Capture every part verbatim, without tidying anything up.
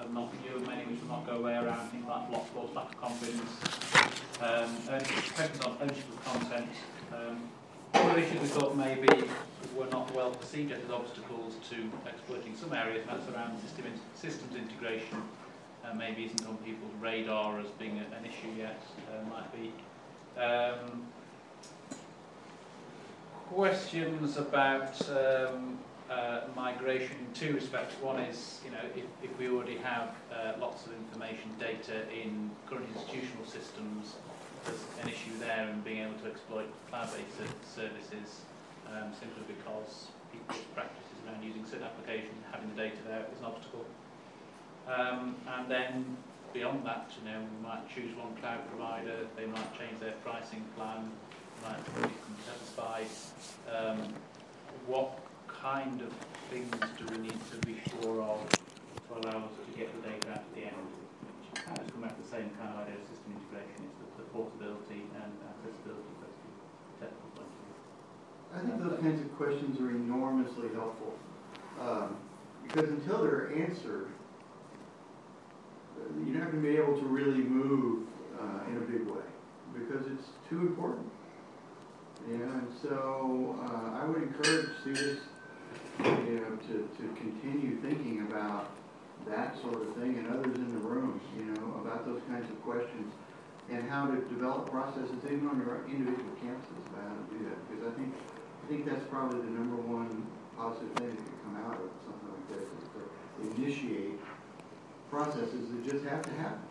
and not new, many which will not go away around things like block floors, lack of confidence, um, and depends on ownership of content. Um, other issues we thought maybe were not well perceived as obstacles to exploiting some areas, and that's around system in, systems integration. Uh, maybe isn't on people's radar as being a, an issue yet. Uh, might be. Um, questions about um, uh, migration in two respects. One is, you know, if, if we already have uh, lots of information data in current institutional systems, there's an issue there in being able to exploit cloud-based services um, simply because people's practices around using certain applications, having the data there is an obstacle. Um, and then beyond that, you know, we might choose one cloud provider, they might change their pricing plan, might be satisfied. Um, what kind of things do we need to be sure of to allow us to get the data out at the end? Which kind of come out the same kind of idea of system integration. It's the, the portability and accessibility question, technical point of view. I think those kinds of questions are enormously helpful um, because until they're answered, you're not going to be able to really move uh, in a big way because it's too important. Yeah, and so uh, I would encourage students, you know, to, to continue thinking about that sort of thing, and others in the room, you know, about those kinds of questions and how to develop processes even on your individual campuses about how to do that. Because I think I think that's probably the number one positive thing that could come out of something like this is to initiate processes that just have to happen.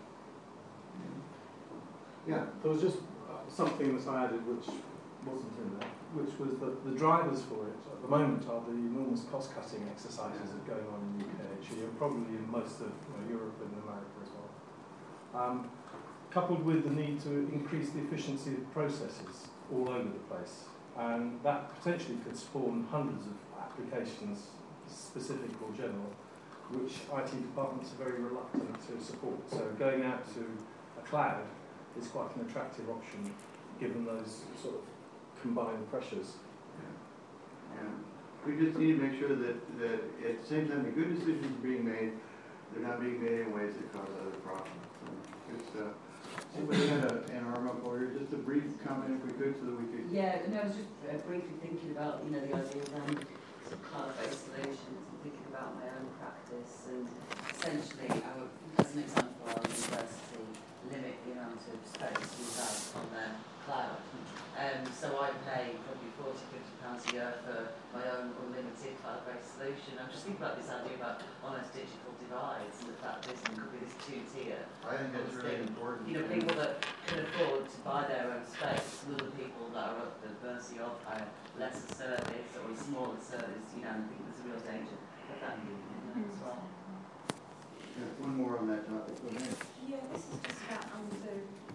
Yeah. There was just uh, something that I added which wasn't in there, which was that the drivers for it at the moment are the enormous cost-cutting exercises that are going on in the U K, actually, and probably in most of you know, Europe and America as well. Um, coupled with the need to increase the efficiency of processes all over the place, and that potentially could spawn hundreds of applications, specific or general, which I T departments are very reluctant to support. So going out to a cloud is quite an attractive option, given those sort of combined pressures. Yeah. Yeah. We just need to make sure that, that at the same time the good decisions are being made, they're not being made in ways that cause other problems. So just, uh, somebody had a, an arm up over here, just a brief comment if we could, so that we could. Yeah, and I was just uh, briefly thinking about, you know, the idea around sort of cloud-based solutions and thinking about my own practice, and essentially, our, as an example, our university limit the amount of space we have on their cloud. Um, so I pay probably forty, fifty pounds a year for my own unlimited cloud-based solution. I'm just thinking about this idea about almost digital divides and the fact that this could be this two-tier. I think that's really important. You know, people that can afford to buy their own space, and other people that are at the mercy of a lesser service or a smaller service, you know, and I think there's a real danger of that in there as well. Yeah, one more on that topic. Go ahead. Yeah, this is just about um, the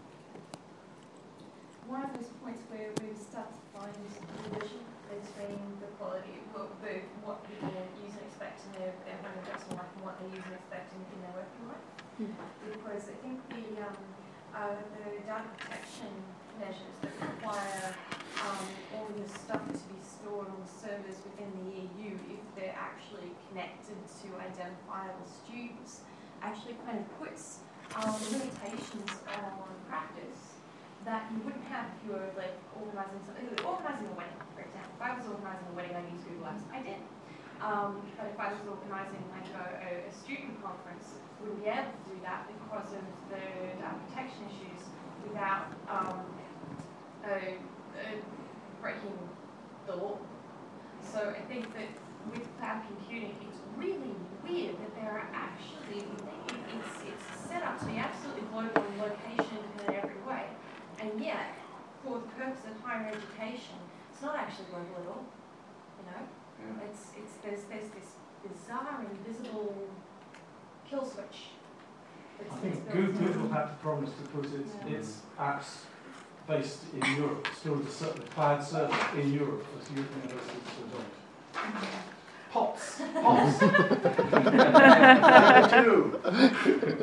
one of those points where we start to find division between the quality of both what people use and expect in their, their home and personal life and what they use and expect in, in their working life. Mm-hmm. Because I think the um, uh, the data protection measures that require um, all this stuff to be stored on servers within the E U, if they're actually connected to identifiable students, actually kind of puts um, limitations on practice that you wouldn't have if you were like organising something, organising a wedding, for example. If I was organising a wedding, I use Google Apps. I did. Um, but if I was organising like a, a student conference, we wouldn't be able to do that because of the data protection issues without um, uh, uh, breaking the law. So I think that with cloud computing, it's really weird that there are actually, it's, it's set up to be absolutely global in location and in every way. And yet, for the purpose of higher education, it's not actually global at all. You know, yeah. it's it's there's there's this bizarre, invisible kill switch. I think Google, Google had to promise to put its, yeah. its apps based in Europe, still the, the cloud service in Europe, as European universities still don't. POTS, POTS.